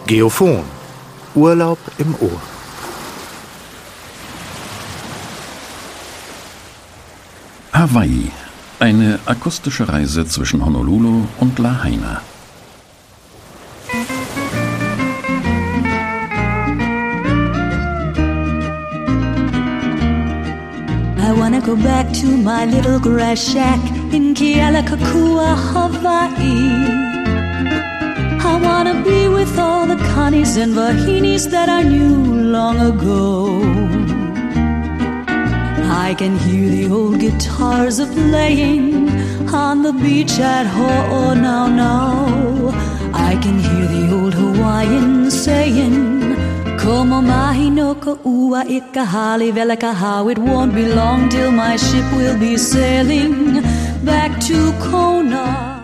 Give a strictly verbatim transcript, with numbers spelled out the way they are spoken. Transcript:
Geophon. Urlaub im Ohr. Hawaii. Eine akustische Reise zwischen Honolulu und Lahaina. I wanna go back to my little grass shack in Kealakekua, Hawaii. I wanna be with all the Connies and Vahinis that I knew long ago. I can hear the old guitars a-playing on the beach at Ho'onau. I can hear the old Hawaiian saying, Komo mahi no ka ua ikahali veleka, how it won't be long till my ship will be sailing back to Kona.